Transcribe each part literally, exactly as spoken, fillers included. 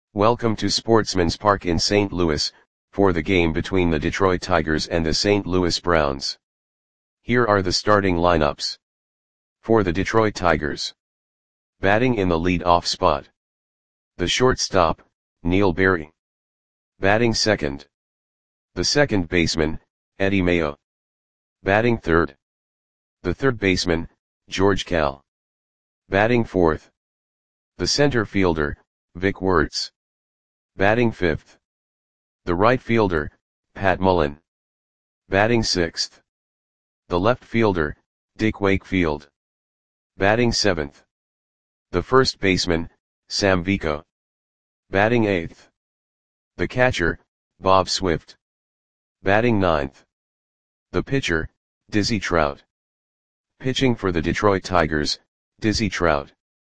Welcome to Sportsman's Park in Saint Louis, for the game between the Detroit Tigers and the Saint Louis Browns. Here are the starting lineups. For the Detroit Tigers. Batting in the lead-off spot. The shortstop, Neil Berry. Batting second. The second baseman, Eddie Mayo. Batting third. The third baseman, George Kell. Batting fourth. The center fielder, Vic Wertz. Batting fifth. The right fielder, Pat Mullen. Batting sixth. The left fielder, Dick Wakefield. Batting seventh. The first baseman, Sam Vico. Batting eighth. The catcher, Bob Swift. Batting ninth. The pitcher, Dizzy Trout. Pitching for the Detroit Tigers, Dizzy Trout.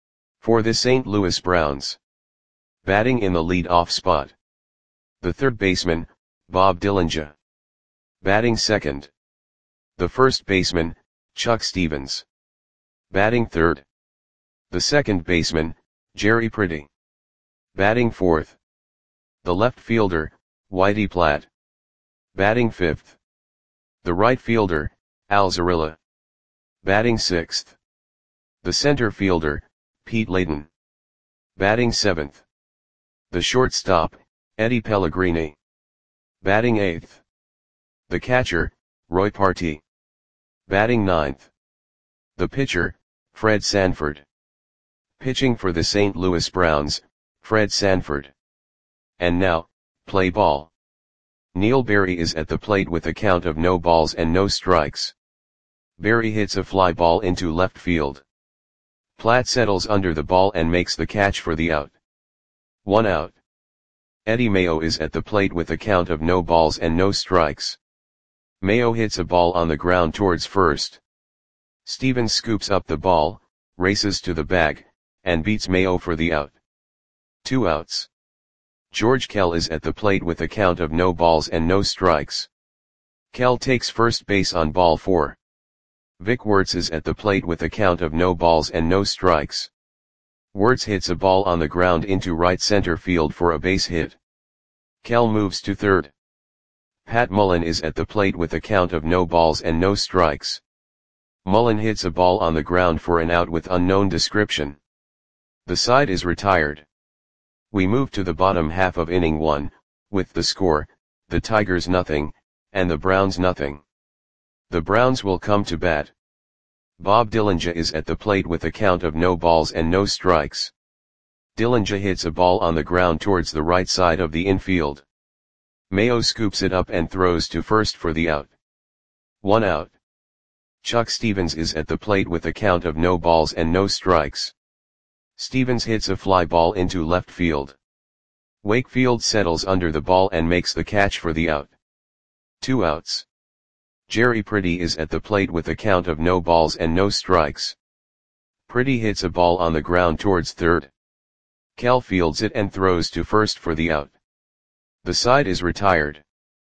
For the Saint Louis Browns. Batting in the lead-off spot. The third baseman, Bob Dillinger. Batting second. The first baseman, Chuck Stevens. Batting third. The second baseman, Jerry Pretty. Batting fourth. The left fielder, Whitey Platt. Batting fifth. The right fielder, Al Zarilla. Batting sixth. The center fielder, Pete Layton. Batting seventh. The shortstop, Eddie Pellegrini. Batting eighth. The catcher, Roy Partee. Batting ninth. The pitcher, Fred Sanford. Pitching for the Saint Louis Browns, Fred Sanford. And now, play ball. Neil Berry is at the plate with a count of no balls and no strikes. Berry hits a fly ball into left field. Platt settles under the ball and makes the catch for the out. One out. Eddie Mayo is at the plate with a count of no balls and no strikes. Mayo hits a ball on the ground towards first. Stevens scoops up the ball, races to the bag, and beats Mayo for the out. Two outs. George Kell is at the plate with a count of no balls and no strikes. Kell takes first base on ball four. Vic Wertz is at the plate with a count of no balls and no strikes. Wertz hits a ball on the ground into right center field for a base hit. Kell moves to third. Pat Mullen is at the plate with a count of no balls and no strikes. Mullen hits a ball on the ground for an out with unknown description. The side is retired. We move to the bottom half of inning one, with the score, the Tigers nothing, and the Browns nothing. The Browns will come to bat. Bob Dillinger is at the plate with a count of no balls and no strikes. Dillinger hits a ball on the ground towards the right side of the infield. Mayo scoops it up and throws to first for the out. One out. Chuck Stevens is at the plate with a count of no balls and no strikes. Stevens hits a fly ball into left field. Wakefield settles under the ball and makes the catch for the out. Two outs. Jerry Pretty is at the plate with a count of no balls and no strikes. Pretty hits a ball on the ground towards third. Kell fields it and throws to first for the out. The side is retired.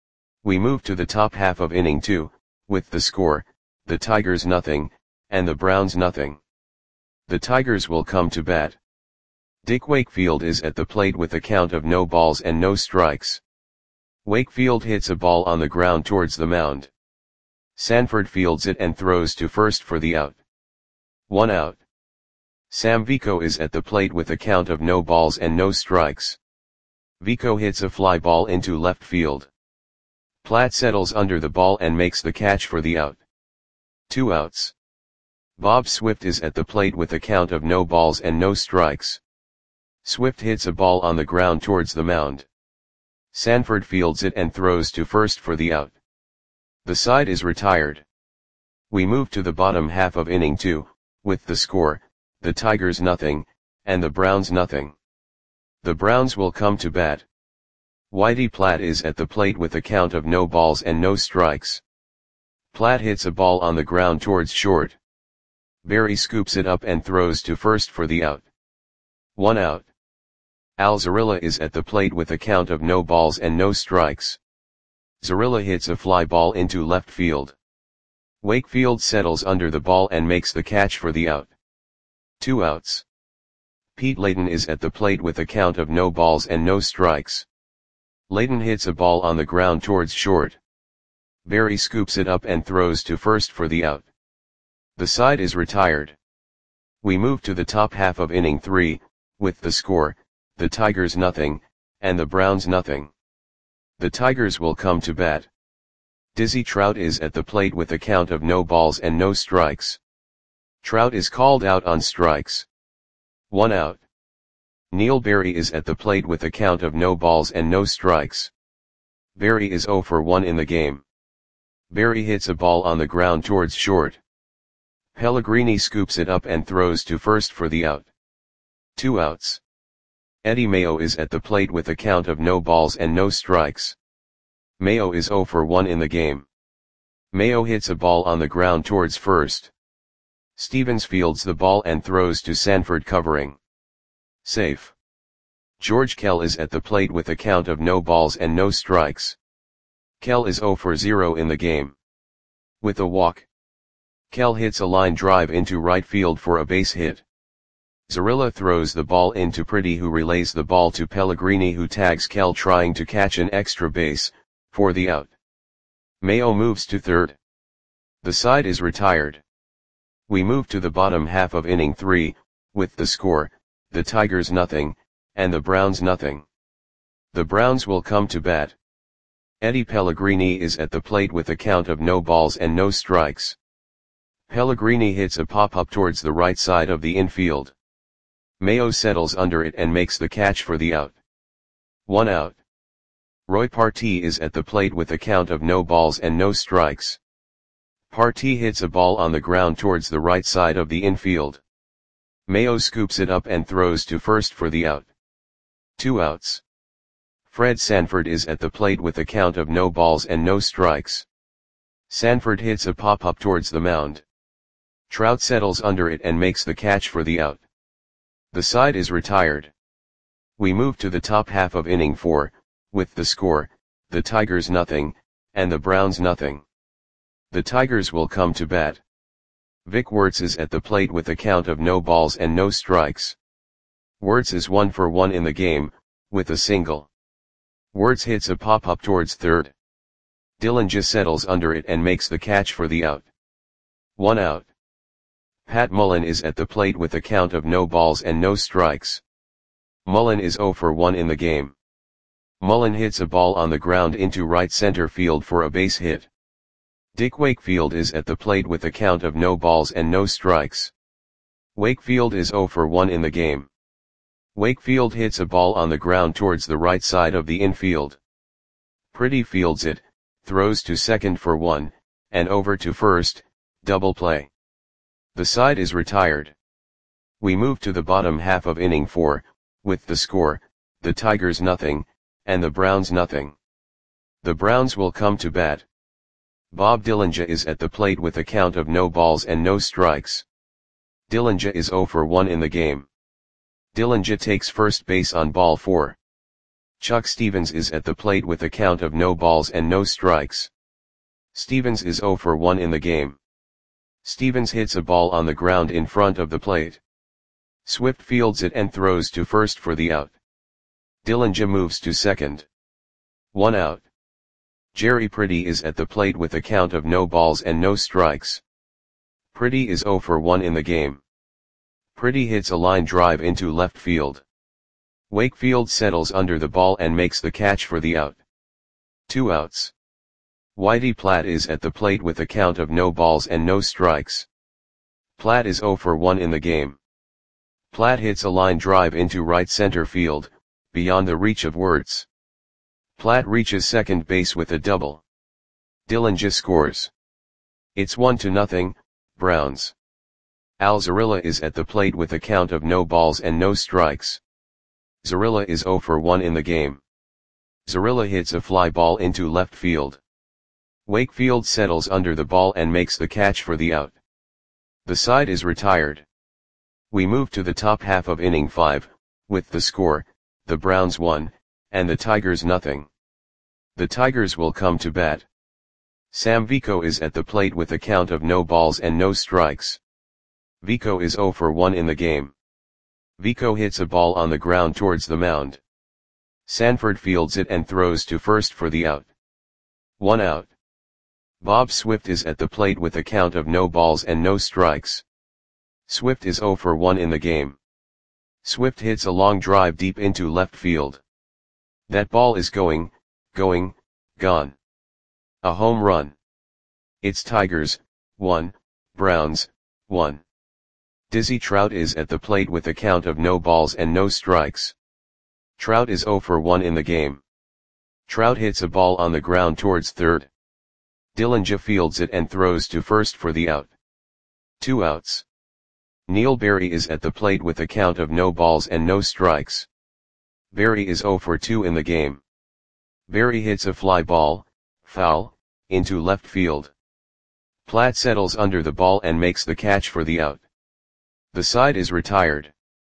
We move to the top half of inning two, with the score, the Tigers nothing, and the Browns nothing. The Tigers will come to bat. Dick Wakefield is at the plate with a count of no balls and no strikes. Wakefield hits a ball on the ground towards the mound. Sanford fields it and throws to first for the out. One out. Sam Vico is at the plate with a count of no balls and no strikes. Vico hits a fly ball into left field. Platt settles under the ball and makes the catch for the out. Two outs. Bob Swift is at the plate with a count of no balls and no strikes. Swift hits a ball on the ground towards the mound. Sanford fields it and throws to first for the out. The side is retired. We move to the bottom half of inning two, with the score, the Tigers nothing, and the Browns nothing. The Browns will come to bat. Whitey Platt is at the plate with a count of no balls and no strikes. Platt hits a ball on the ground towards short. Berry scoops it up and throws to first for the out. One out. Al Zarilla is at the plate with a count of no balls and no strikes. Zarilla hits a fly ball into left field. Wakefield settles under the ball and makes the catch for the out. Two outs. Pete Layton is at the plate with a count of no balls and no strikes. Layton hits a ball on the ground towards short. Barry scoops it up and throws to first for the out. The side is retired. We move to the top half of inning three, with the score, the Tigers nothing, and the Browns nothing. The Tigers will come to bat. Dizzy Trout is at the plate with a count of no balls and no strikes. Trout is called out on strikes. One out. Neil Barry is at the plate with a count of no balls and no strikes. Barry is oh for one in the game. Barry hits a ball on the ground towards short. Pellegrini scoops it up and throws to first for the out. Two outs. Eddie Mayo is at the plate with a count of no balls and no strikes. Mayo is oh for one in the game. Mayo hits a ball on the ground towards first. Stevens fields the ball and throws to Sanford covering. Safe. George Kell is at the plate with a count of no balls and no strikes. Kell is oh for zero in the game. With a walk. Kell hits a line drive into right field for a base hit. Zarilla throws the ball into Pretty, who relays the ball to Pellegrini, who tags Kell trying to catch an extra base, for the out. Mayo moves to third. The side is retired. We move to the bottom half of inning three, with the score, the Tigers nothing, and the Browns nothing. The Browns will come to bat. Eddie Pellegrini is at the plate with a count of no balls and no strikes. Pellegrini hits a pop-up towards the right side of the infield. Mayo settles under it and makes the catch for the out. One out. Roy Partee is at the plate with a count of no balls and no strikes. Partee hits a ball on the ground towards the right side of the infield. Mayo scoops it up and throws to first for the out. Two outs. Fred Sanford is at the plate with a count of no balls and no strikes. Sanford hits a pop-up towards the mound. Trout settles under it and makes the catch for the out. The side is retired. We move to the top half of inning four, with the score, the Tigers nothing, and the Browns nothing. The Tigers will come to bat. Vic Wertz is at the plate with a count of no balls and no strikes. Wertz is one for one in the game, with a single. Wertz hits a pop-up towards third. Dillinger settles under it and makes the catch for the out. One out. Pat Mullen is at the plate with a count of no balls and no strikes. Mullen is oh for one in the game. Mullen hits a ball on the ground into right center field for a base hit. Dick Wakefield is at the plate with a count of no balls and no strikes. Wakefield is oh for one in the game. Wakefield hits a ball on the ground towards the right side of the infield. Pretty fields it, throws to second for one, and over to first, double play. The side is retired. We move to the bottom half of inning four, with the score, the Tigers nothing, and the Browns nothing. The Browns will come to bat. Bob Dillinger is at the plate with a count of no balls and no strikes. Dillinger is oh for one in the game. Dillinger takes first base on ball four. Chuck Stevens is at the plate with a count of no balls and no strikes. Stevens is oh for one in the game. Stevens hits a ball on the ground in front of the plate. Swift fields it and throws to first for the out. Dillinger moves to second. One out. Jerry Pretty is at the plate with a count of no balls and no strikes. Pretty is oh for one in the game. Pretty hits a line drive into left field. Wakefield settles under the ball and makes the catch for the out. Two outs. Whitey Platt is at the plate with a count of no balls and no strikes. Platt is oh for one in the game. Platt hits a line drive into right center field, beyond the reach of Wertz. Platt reaches second base with a double. Dillinger scores. It's one to nothing, Browns. Al Zarilla is at the plate with a count of no balls and no strikes. Zarilla is oh for one in the game. Zarilla hits a fly ball into left field. Wakefield settles under the ball and makes the catch for the out. The side is retired. We move to the top half of inning five, with the score, the Browns one, and the Tigers nothing. The Tigers will come to bat. Sam Vico is at the plate with a count of no balls and no strikes. Vico is oh for one in the game. Vico hits a ball on the ground towards the mound. Sanford fields it and throws to first for the out. One out. Bob Swift is at the plate with a count of no balls and no strikes. Swift is oh for one in the game. Swift hits a long drive deep into left field. That ball is going, going, gone. A home run. It's Tigers, one, Browns, one. Dizzy Trout is at the plate with a count of no balls and no strikes. Trout is oh for one in the game. Trout hits a ball on the ground towards third. Dillinger fields it and throws to first for the out. Two outs. Neil Berry is at the plate with a count of no balls and no strikes. Berry is oh for two in the game. Berry hits a fly ball, foul, into left field. Platt settles under the ball and makes the catch for the out. The side is retired.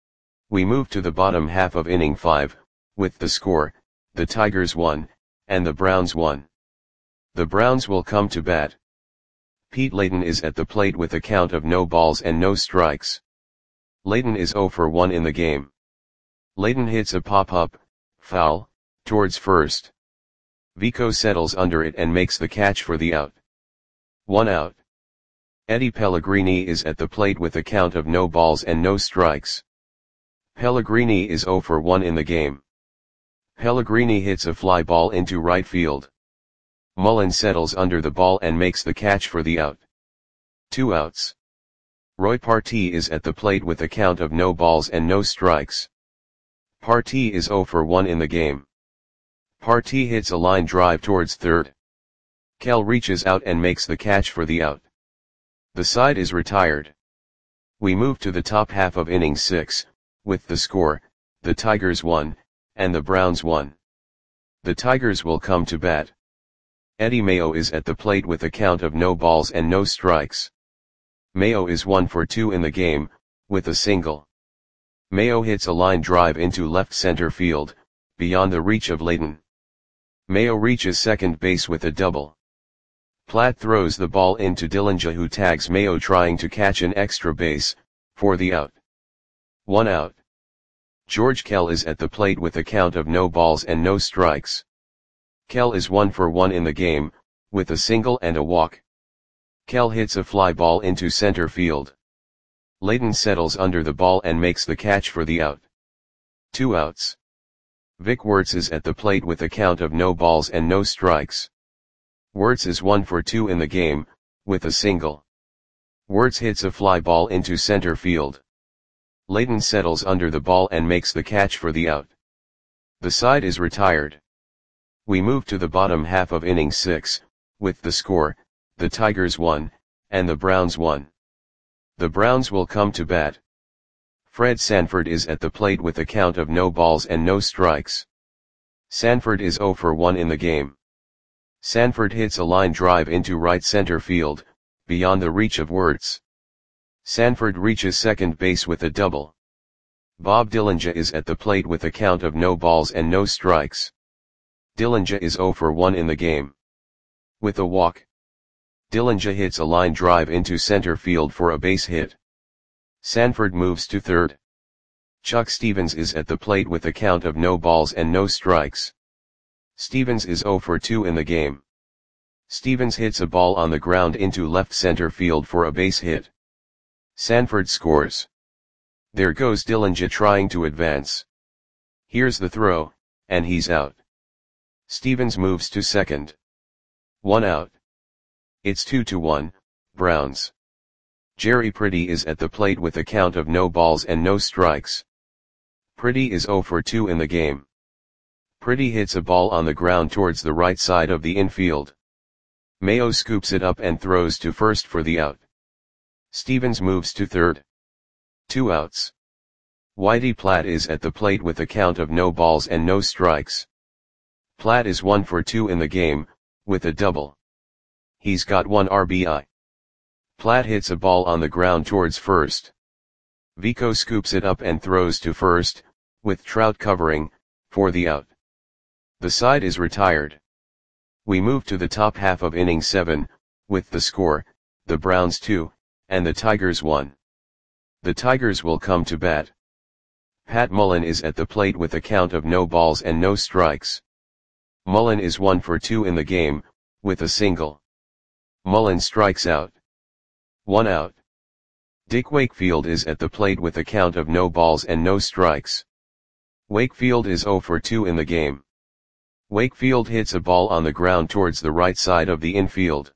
We move to the bottom half of inning five, with the score, the Tigers won, and the Browns won. The Browns will come to bat. Pete Layton is at the plate with a count of no balls and no strikes. Layton is oh for one in the game. Layton hits a pop-up, foul, towards first. Vico settles under it and makes the catch for the out. One out. Eddie Pellegrini is at the plate with a count of no balls and no strikes. Pellegrini is oh for one in the game. Pellegrini hits a fly ball into right field. Mullen settles under the ball and makes the catch for the out. Two outs. Roy Partee is at the plate with a count of no balls and no strikes. Partee is oh for one in the game. Partee hits a line drive towards third. Kell reaches out and makes the catch for the out. The side is retired. We move to the top half of inning six, with the score, the Tigers won, and the Browns won. The Tigers will come to bat. Eddie Mayo is at the plate with a count of no balls and no strikes. Mayo is one for two in the game, with a single. Mayo hits a line drive into left center field, beyond the reach of Layton. Mayo reaches second base with a double. Platt throws the ball into Dillinger, who tags Mayo trying to catch an extra base, for the out. One out. George Kell is at the plate with a count of no balls and no strikes. Kell is one for one in the game, with a single and a walk. Kell hits a fly ball into center field. Layton settles under the ball and makes the catch for the out. Two outs. Vic Wertz is at the plate with a count of no balls and no strikes. Wertz is one for two in the game, with a single. Wertz hits a fly ball into center field. Layton settles under the ball and makes the catch for the out. The side is retired. We move to the bottom half of inning six, with the score, the Tigers won, and the Browns won. The Browns will come to bat. Fred Sanford is at the plate with a count of no balls and no strikes. Sanford is oh for one in the game. Sanford hits a line drive into right center field, beyond the reach of Wertz. Sanford reaches second base with a double. Bob Dillinger is at the plate with a count of no balls and no strikes. Dillinger is oh for one in the game. With a walk. Dillinger hits a line drive into center field for a base hit. Sanford moves to third. Chuck Stevens is at the plate with a count of no balls and no strikes. Stevens is oh for two in the game. Stevens hits a ball on the ground into left center field for a base hit. Sanford scores. There goes Dillinger trying to advance. Here's the throw, and he's out. Stevens moves to second. One out. It's two to one, Browns. Jerry Pretty is at the plate with a count of no balls and no strikes. Pretty is oh for two in the game. Pretty hits a ball on the ground towards the right side of the infield. Mayo scoops it up and throws to first for the out. Stevens moves to third. Two outs. Whitey Platt is at the plate with a count of no balls and no strikes. Platt is one for two in the game, with a double. He's got one R B I. Platt hits a ball on the ground towards first. Vico scoops it up and throws to first, with Trout covering, for the out. The side is retired. We move to the top half of inning seven, with the score, the Browns two, and the Tigers one. The Tigers will come to bat. Pat Mullen is at the plate with a count of no balls and no strikes. Mullen is one for two in the game, with a single. Mullen strikes out. One out. Dick Wakefield is at the plate with a count of no balls and no strikes. Wakefield is zero for two in the game. Wakefield hits a ball on the ground towards the right side of the infield.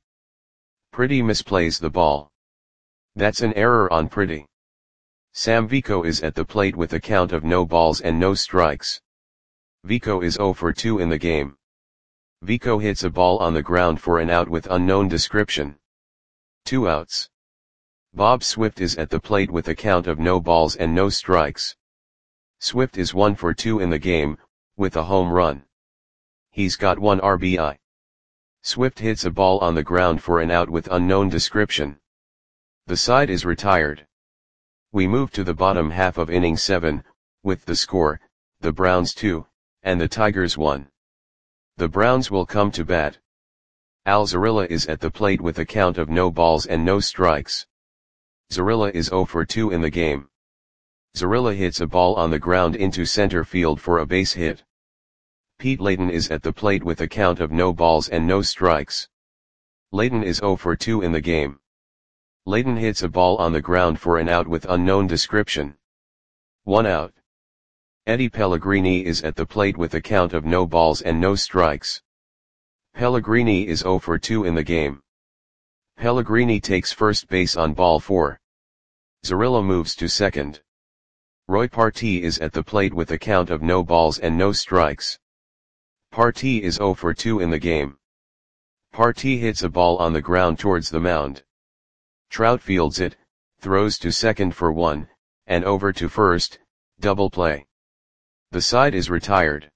Pretty misplays the ball. That's an error on Pretty. Sam Vico is at the plate with a count of no balls and no strikes. Vico is zero for two in the game. Vico hits a ball on the ground for an out with unknown description. Two outs. Bob Swift is at the plate with a count of no balls and no strikes. Swift is one for two in the game, with a home run. He's got one R B I. Swift hits a ball on the ground for an out with unknown description. The side is retired. We move to the bottom half of inning seven, with the score, the Browns two, and the Tigers one. The Browns will come to bat. Al Zarilla is at the plate with a count of no balls and no strikes. Zarilla is zero for two in the game. Zarilla hits a ball on the ground into center field for a base hit. Pete Layton is at the plate with a count of no balls and no strikes. Layton is zero for two in the game. Layton hits a ball on the ground for an out with unknown description. One out. Eddie Pellegrini is at the plate with a count of no balls and no strikes. Pellegrini is zero for two in the game. Pellegrini takes first base on ball four. Zarilla moves to second. Roy Partee is at the plate with a count of no balls and no strikes. Partee is zero for two in the game. Partee hits a ball on the ground towards the mound. Trout fields it, throws to second for one, and over to first, double play. The side is retired.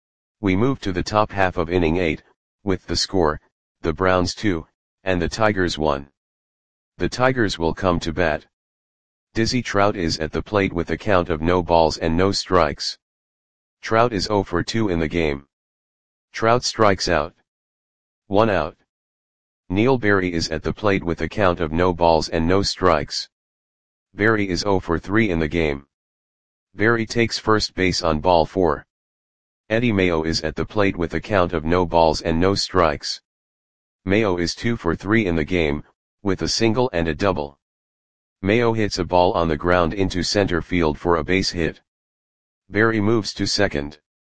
We move to the top half of inning eight, with the score, the Browns two, and the Tigers one. The Tigers will come to bat. Dizzy Trout is at the plate with a count of no balls and no strikes. Trout is zero for two in the game. Trout strikes out. One out. Neil Berry is at the plate with a count of no balls and no strikes. Berry is zero for three in the game. Berry takes first base on ball four. Eddie Mayo is at the plate with a count of no balls and no strikes. Mayo is two for three in the game, with a single and a double. Mayo hits a ball on the ground into center field for a base hit. Berry moves to second.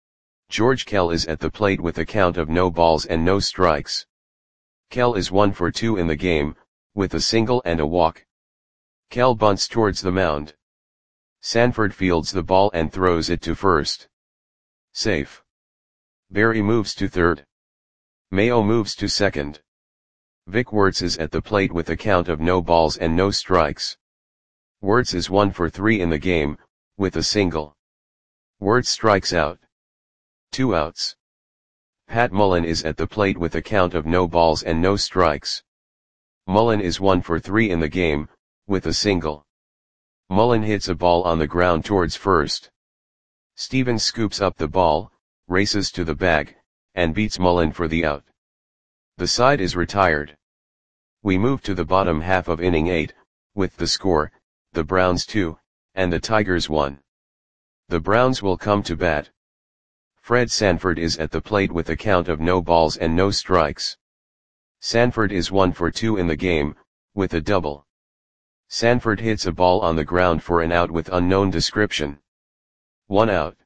George Kell is at the plate with a count of no balls and no strikes. Kell is one for two in the game, with a single and a walk. Kell bunts towards the mound. Sanford fields the ball and throws it to first. Safe. Berry moves to third. Mayo moves to second. Vic Wertz is at the plate with a count of no balls and no strikes. Wertz is one for three in the game, with a single. Wertz strikes out. Two outs. Pat Mullen is at the plate with a count of no balls and no strikes. Mullen is one for three in the game, with a single. Mullen hits a ball on the ground towards first. Stevens scoops up the ball, races to the bag, and beats Mullen for the out. The side is retired. We move to the bottom half of inning eight, with the score, the Browns two, and the Tigers one. The Browns will come to bat. Fred Sanford is at the plate with a count of no balls and no strikes. Sanford is one for two in the game, with a double. Sanford hits a ball on the ground for an out with unknown description. One out.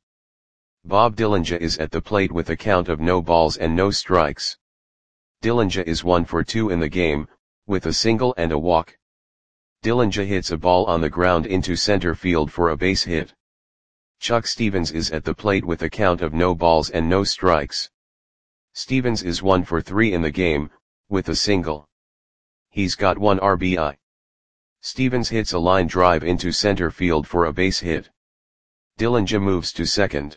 Bob Dillinger is at the plate with a count of no balls and no strikes. Dillinger is one for two in the game, with a single and a walk. Dillinger hits a ball on the ground into center field for a base hit. Chuck Stevens is at the plate with a count of no balls and no strikes. Stevens is one for three in the game, with a single. He's got one R B I. Stevens hits a line drive into center field for a base hit. Dillinger moves to second.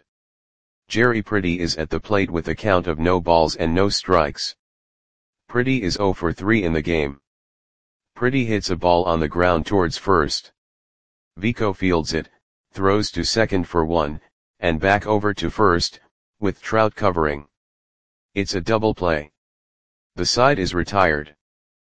Jerry Pretty is at the plate with a count of no balls and no strikes. Pretty is zero for three in the game. Pretty hits a ball on the ground towards first. Vico fields it, throws to second for one, and back over to first, with Trout covering. It's a double play. The side is retired.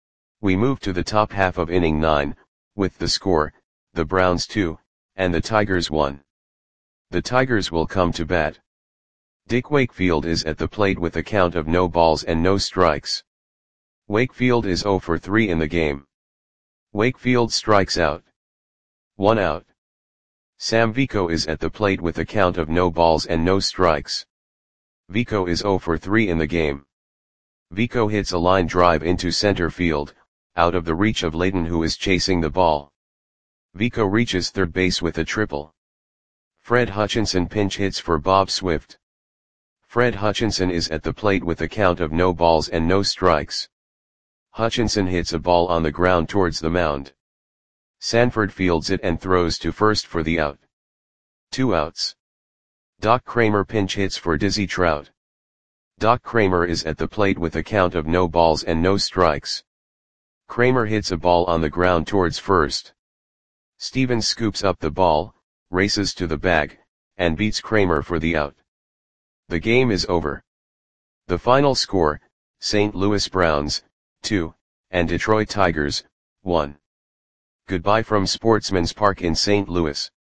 We move to the top half of inning nine, with the score, the Browns two, and the Tigers one. The Tigers will come to bat. Dick Wakefield is at the plate with a count of no balls and no strikes. Wakefield is zero for three in the game. Wakefield strikes out. One out. Sam Vico is at the plate with a count of no balls and no strikes. Vico is zero for three in the game. Vico hits a line drive into center field, out of the reach of Layton, who is chasing the ball. Vico reaches third base with a triple. Fred Hutchinson pinch hits for Bob Swift. Fred Hutchinson is at the plate with a count of no balls and no strikes. Hutchinson hits a ball on the ground towards the mound. Sanford fields it and throws to first for the out. Two outs. Doc Kramer pinch hits for Dizzy Trout. Doc Kramer is at the plate with a count of no balls and no strikes. Kramer hits a ball on the ground towards first. Stevens scoops up the ball, races to the bag, and beats Kramer for the out. The game is over. The final score, Saint Louis Browns, two, and Detroit Tigers, one. Goodbye from Sportsman's Park in Saint Louis.